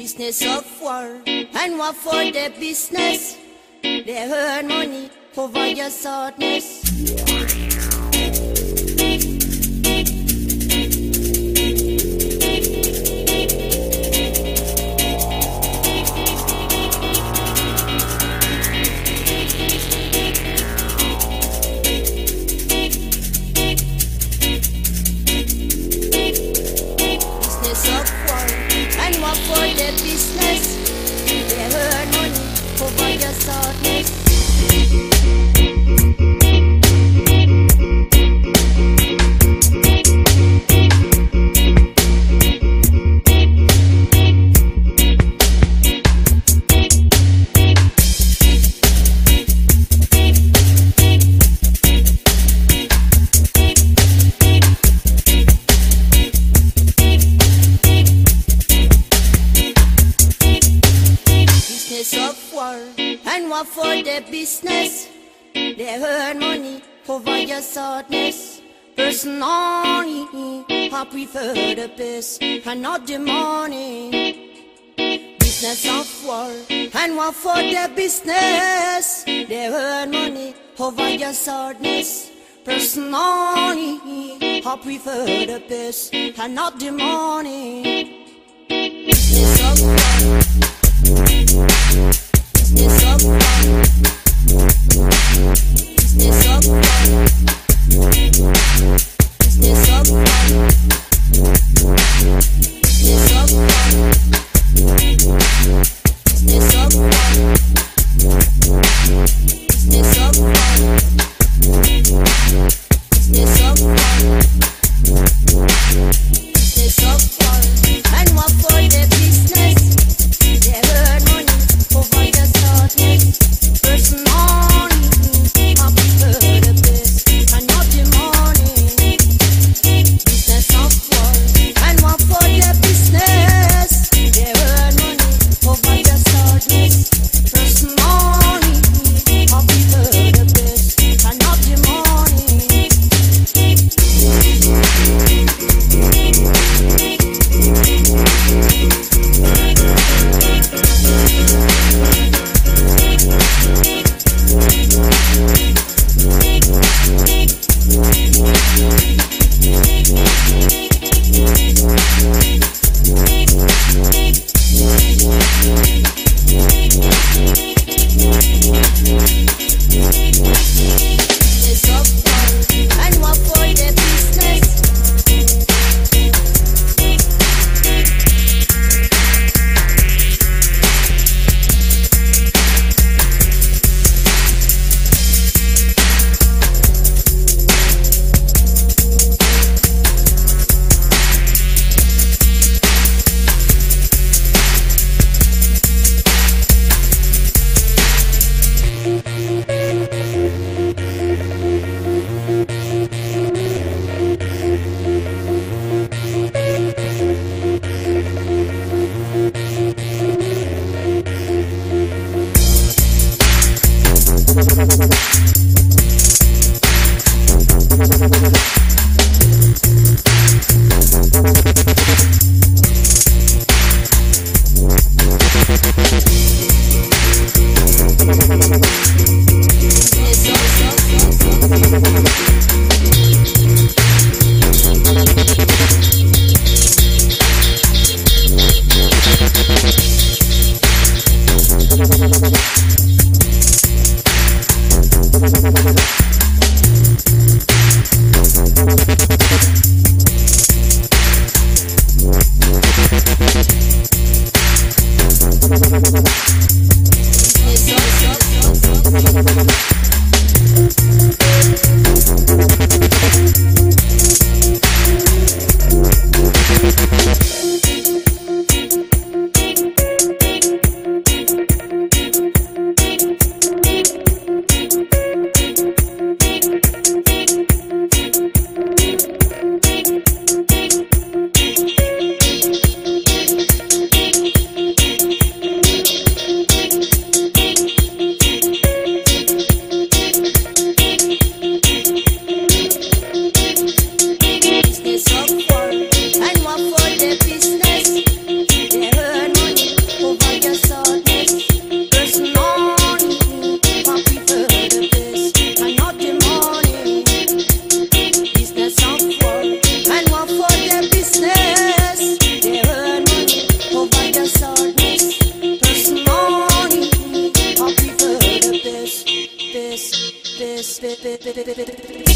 Business of war and war for their business. They earn money over your sadness. For their business, they earn money over your sadness. Of war and war for their business. They earn money over your sadness. Personally, I prefer the peace and not the money. Business of war and war for their business. They earn money over your sadness. Personally, I prefer the peace and not the money. Business of war. Business of war. Business of war. Business of war. Business of war. Business of war. Business of war. Business of war. Business of war. And what for the business? They earn money over your sadness. Personally, I prefer the best.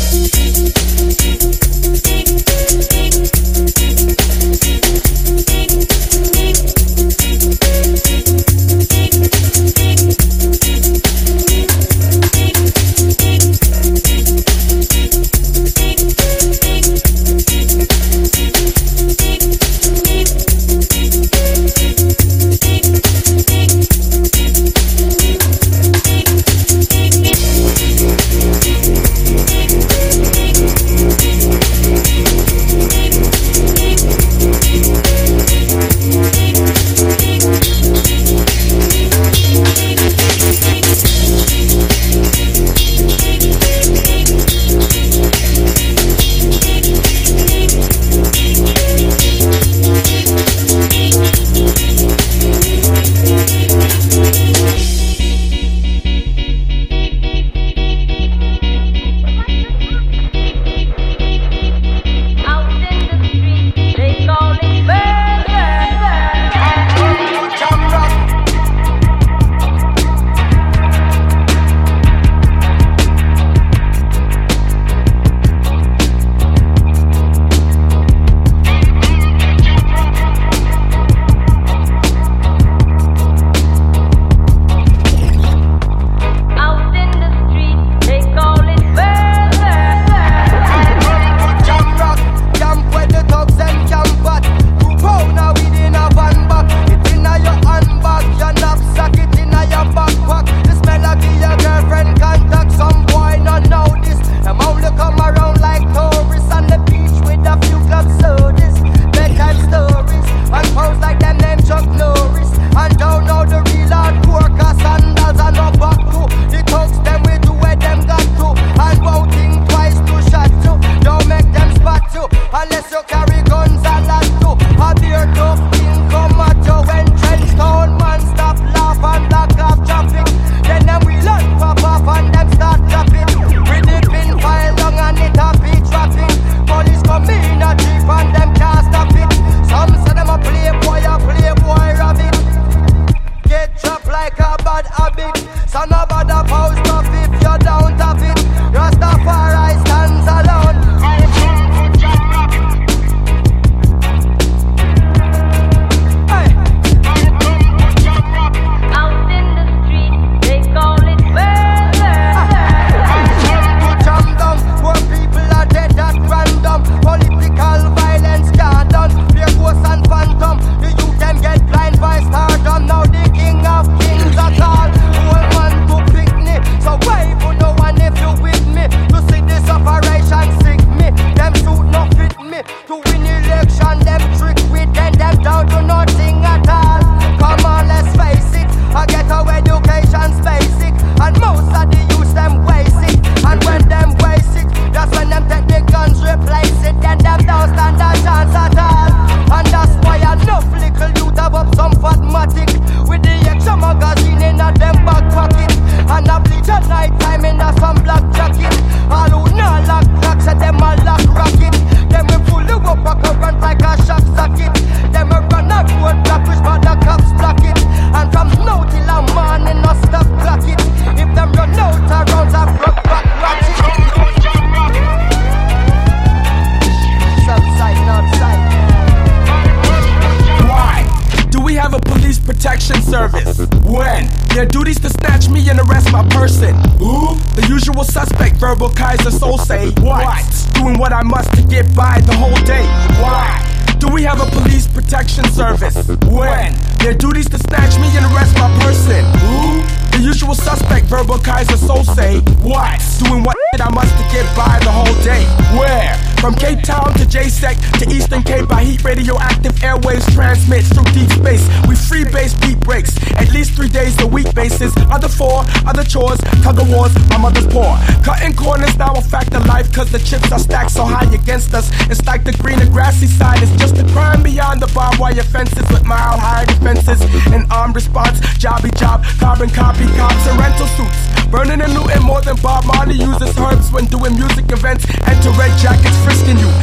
service. When their duties to snatch me and arrest my person. Who? The usual suspect, verbal Kaiser Soul say. What? Doing what I must to get by the whole day. Why? Do we have a police protection service? When their duties to snatch me and arrest my person. Who? The usual suspect, verbal Kaiser Soul say. What? Doing what I must to get by the whole day. Where? From Cape Town to JSEC to Eastern Cape, I heat radioactive airwaves transmits through deep space. We free-base beat breaks, at least 3 days a week basis. Other four, other chores, tug of wars, my mother's poor. Cutting corners now a fact of life, cause the chips are stacked so high against us. It's like the green and grassy side is just a crime beyond the barbed wire fences with mile-high defenses. An armed response, jobby job, carbon copy cops and rental suits. Burning and looting more than Bob Marley uses herbs when doing music events. Enter red jackets frisking you. Mental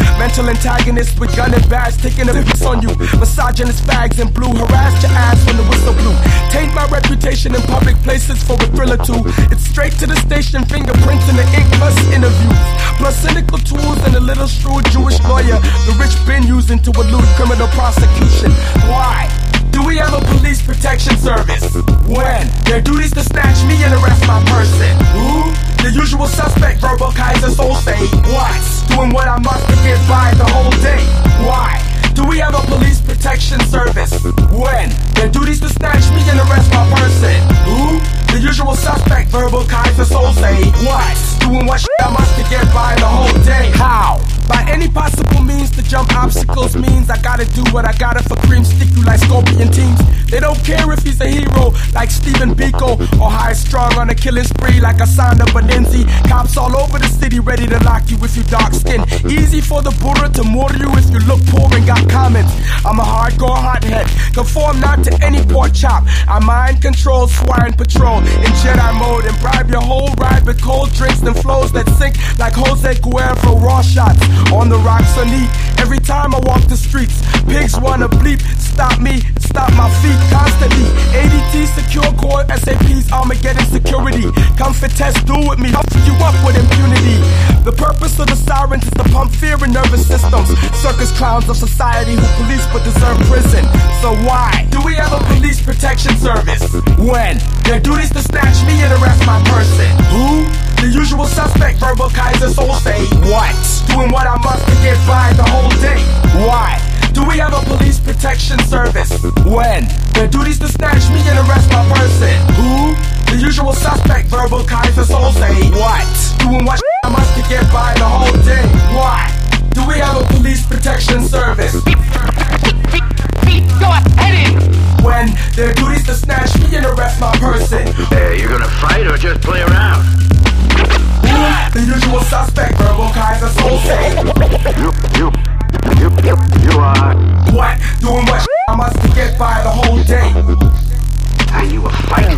Political antagonists with gun and badge taking a piss on you. Misogynist bags in blue harassed your ass when the whistle blew. Taint my reputation in public places for a thrill or two. It's straight to the station, fingerprints in the ink plus interviews. Plus cynical tools and a little shrewd Jewish lawyer the rich been using to elude criminal prosecution. Why do we have a police protection service when their duties to snatch me and arrest my person? Who? The usual suspect, verbal Kaiser soul say. What? Doing what I must to get by the whole day. Why do we have a police protection service when their duties to snatch me and arrest my person? Who? The usual suspect, verbal Kaiser soul say. What? Doing what I must to get by the whole day. How? By any possible means to jump obstacles means I gotta do what I gotta for cream, stick you like scorpion teams. They don't care if he's a hero like Stephen Biko or high strung on a killing spree like Asanda Benenzi. Cops all over the city ready to lock you if you dark skin. Easy for the Buddha to murder you if you look poor and got comments. I'm a hardcore hothead, conform not to any pork chop. I mind control, swine patrol in Jedi mode and bribe your whole ride with cold drinks and flows that sink like Jose Cuervo raw shots. On the rocks or knee, every time I walk the streets, pigs wanna bleep, stop me, stop my feet constantly. ADT secure core, SAP's Armageddon security. Come for test, do with me, I'll fuck you up with impunity. The purpose of the sirens is to pump fear in nervous systems. Circus clowns of society who police but deserve prison. So why do we have a police protection service when their duties to snatch me and arrest my person? Who? The usual suspect, verbal Kaiser soul say. What? Doing what I must to get by the whole day. Why do we have a police protection service when their duties to snatch me and arrest my person? Who? The usual suspect, verbal Kaiser soul say. What? Doing what I must to get by the whole day. Why do we have a police protection service when their duties to snatch me and arrest my person? Hey, you gonna fight or just play around? The usual suspect, verbal Kaiser soul say. You are. What? Doing what I must to get by the whole day. Are you a fighter?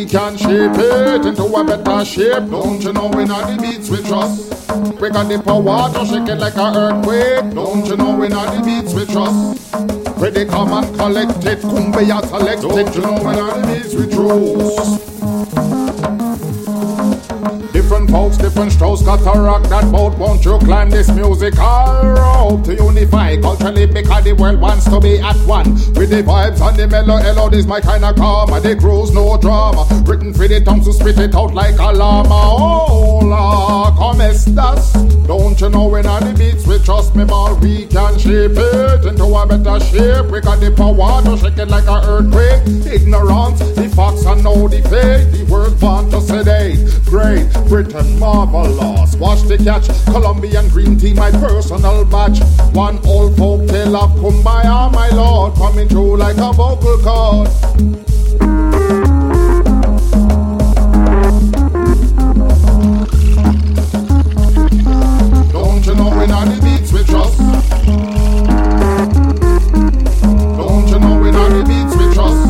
we can shape it into a better shape. Don't you know we know the beats we trust? We got the power to shake it like an earthquake. Don't you know we know the beats we trust? Where they come and collect it, Kumbaya select it. Don't you know we know the beats we trust? Different folks, different strokes, got to rock that boat. Won't you climb this musical rope to unify culturally, because the world wants to be at one with the vibes and the mellow. This my kind of karma. The cruise, no drama. Written for the tongues to spit it out like a llama. Hola, como estas? Don't you know when on the beats we trust me, man? We can shape it into a better shape. We got the power to shake it like an earthquake. Ignorance, the facts and know the fake. The world want to sedate. Great Britain, marvelous. Watch the catch. Colombian green tea, my personal batch. One old folk tale of Kumbaya, my lord, coming through like a vocal cord. Don't you know when on the beats we trust? Don't you know when on the beats we trust?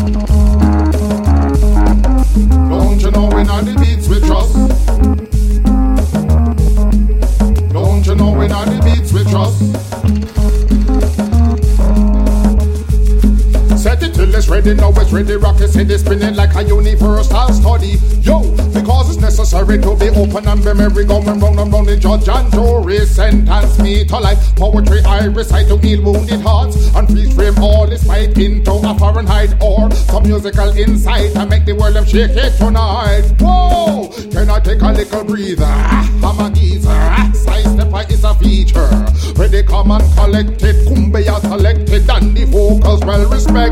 Don't you know when on the beats we trust? Don't you know when on the beats we trust? Set it till it's ready, now it's ready. Rock it, it's spinning like a universal study. Yo, because it's necessary to be open and be merry, going round and round. The judge and jury sentence me to life. Poetry I recite to heal wounded hearts and freeze frame all this fight into a Fahrenheit or some musical insight and make the world them shake it tonight. Whoa, can I take a little breather? I'm a geezer. Side stepper is a feature. Where they come and collect it, Kumbaya selected and the vocals well respected.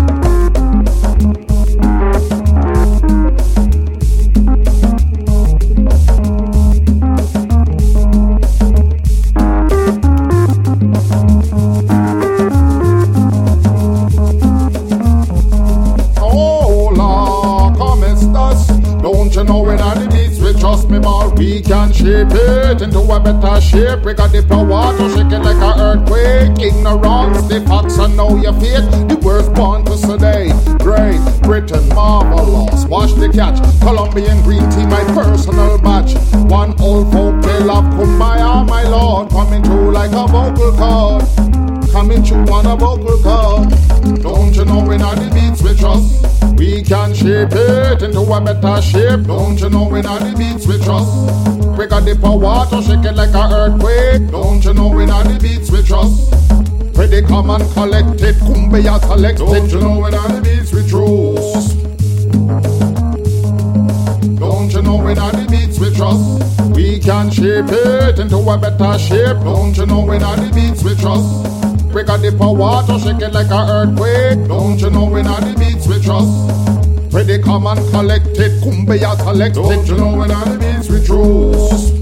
Hola, como estas? Don't you know when on the beats we trust me, man? We can shape it into a better shape. We got the power to shake it like an earthquake. Ignorance, the facts and know your fate. The words born to sedate. Great Britain, marvelous. Watch the catch. Colombian green tea, my personal batch. One old folk tale of Kumbaya, my lord, coming through like a vocal cord. Coming through on a vocal cord. Don't you know when on the beats we trust? We can shape it into a better shape. Don't you know when on the beats we trust? We got the power to shake it like an earthquake. Don't you know when on the beats we trust? Where they come and collect it, Kumbaya select it. Don't you know when on the beats we trust? Don't you know when on the beats we trust? We can shape it into a better shape. Don't you know when on the beats we trust? We got the power to shake it like an earthquake. Don't you know when on the beats we trust? Where they come and collect it, Kumbaya select it. Don't you know when on the beats we trust?